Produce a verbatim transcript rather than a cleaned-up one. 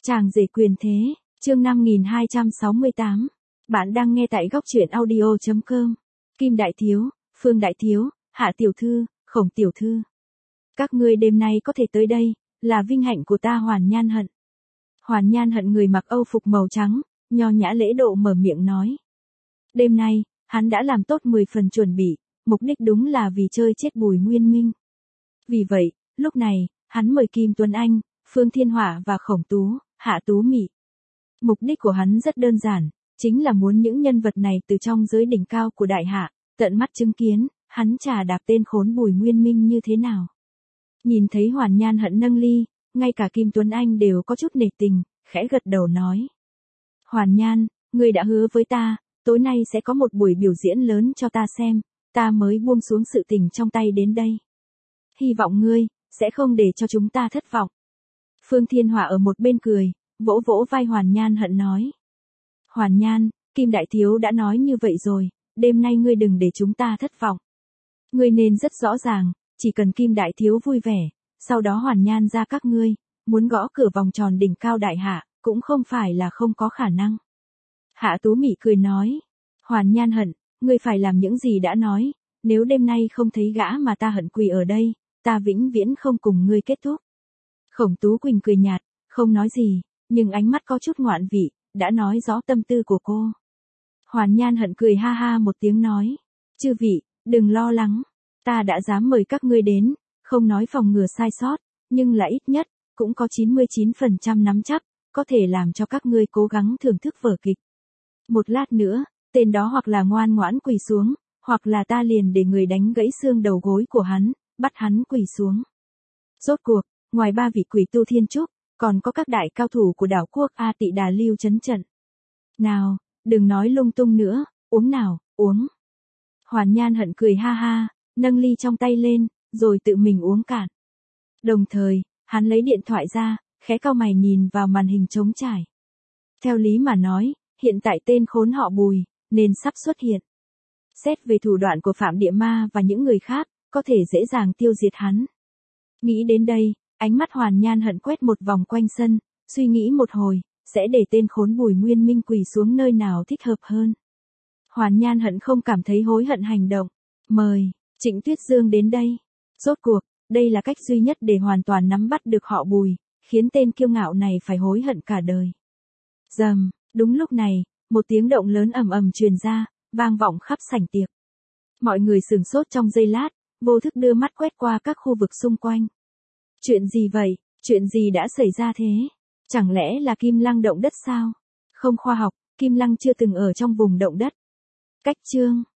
Chàng rể quyền thế, chương năm nghìn hai trăm sáu mươi tám. Bạn đang nghe tại góc truyện audio chấm com. Kim Đại Thiếu, Phương Đại Thiếu, Hạ Tiểu Thư, Khổng Tiểu Thư. Các ngươi đêm nay có thể tới đây, là vinh hạnh của ta Hoàn Nhan Hận. Hoàn Nhan Hận người mặc âu phục màu trắng, nho nhã lễ độ mở miệng nói. Đêm nay, hắn đã làm tốt mười phần chuẩn bị, mục đích đúng là vì chơi chết Bùi Nguyên Minh. Vì vậy, lúc này, hắn mời Kim Tuấn Anh, Phương Thiên Hỏa và Khổng Tú, Hạ Tú Mị. Mục đích của hắn rất đơn giản, chính là muốn những nhân vật này từ trong giới đỉnh cao của đại hạ, tận mắt chứng kiến, hắn trà đạp tên khốn Bùi Nguyên Minh như thế nào. Nhìn thấy Hoàn Nhan Hận nâng ly, ngay cả Kim Tuấn Anh đều có chút nể tình, khẽ gật đầu nói. Hoàn Nhan, ngươi đã hứa với ta, tối nay sẽ có một buổi biểu diễn lớn cho ta xem, ta mới buông xuống sự tình trong tay đến đây. Hy vọng ngươi, sẽ không để cho chúng ta thất vọng. Phương Thiên Hỏa ở một bên cười, vỗ vỗ vai Hoàn Nhan Hận nói. Hoàn Nhan, Kim Đại Thiếu đã nói như vậy rồi, đêm nay ngươi đừng để chúng ta thất vọng. Ngươi nên rất rõ ràng, chỉ cần Kim Đại Thiếu vui vẻ, sau đó Hoàn Nhan ra các ngươi, muốn gõ cửa vòng tròn đỉnh cao đại hạ, cũng không phải là không có khả năng. Hạ Tú Mị cười nói. Hoàn Nhan Hận, ngươi phải làm những gì đã nói, nếu đêm nay không thấy gã mà ta hận quỳ ở đây, ta vĩnh viễn không cùng ngươi kết thúc. Khổng Tú Quỳnh cười nhạt, không nói gì, nhưng ánh mắt có chút ngoạn vị, đã nói rõ tâm tư của cô. Hoàn Nhan Hận cười ha ha một tiếng nói. Chư vị, đừng lo lắng, ta đã dám mời các ngươi đến, không nói phòng ngừa sai sót, nhưng là ít nhất, cũng có chín mươi chín phần trăm nắm chắc, có thể làm cho các ngươi cố gắng thưởng thức vở kịch. Một lát nữa, tên đó hoặc là ngoan ngoãn quỳ xuống, hoặc là ta liền để người đánh gãy xương đầu gối của hắn, bắt hắn quỳ xuống. Rốt cuộc, ngoài ba vị quỷ tu thiên trúc, còn có các đại cao thủ của đảo quốc A Tị Đà Lưu chấn trận. Nào, đừng nói lung tung nữa, uống nào, uống. Hoàn Nhan Hận cười ha ha, nâng ly trong tay lên, rồi tự mình uống cạn. Đồng thời, hắn lấy điện thoại ra, khẽ cau mày nhìn vào màn hình trống trải. Theo lý mà nói, hiện tại tên khốn họ Bùi, nên sắp xuất hiện. Xét về thủ đoạn của Phạm Địa Ma và những người khác, có thể dễ dàng tiêu diệt hắn. Nghĩ đến đây, ánh mắt Hoàn Nhan Hận quét một vòng quanh sân, suy nghĩ một hồi, sẽ để tên khốn Bùi Nguyên Minh quỳ xuống nơi nào thích hợp hơn. Hoàn Nhan Hận không cảm thấy hối hận hành động. Mời, Trịnh Tuyết Dương đến đây. Rốt cuộc, đây là cách duy nhất để hoàn toàn nắm bắt được họ Bùi, khiến tên kiêu ngạo này phải hối hận cả đời. Rầm, đúng lúc này, một tiếng động lớn ầm ầm truyền ra, vang vọng khắp sảnh tiệc. Mọi người sửng sốt trong giây lát, vô thức đưa mắt quét qua các khu vực xung quanh. Chuyện gì vậy, chuyện gì đã xảy ra thế? Chẳng lẽ là Kim Lăng động đất sao? Không khoa học, Kim Lăng chưa từng ở trong vùng động đất. Cách chương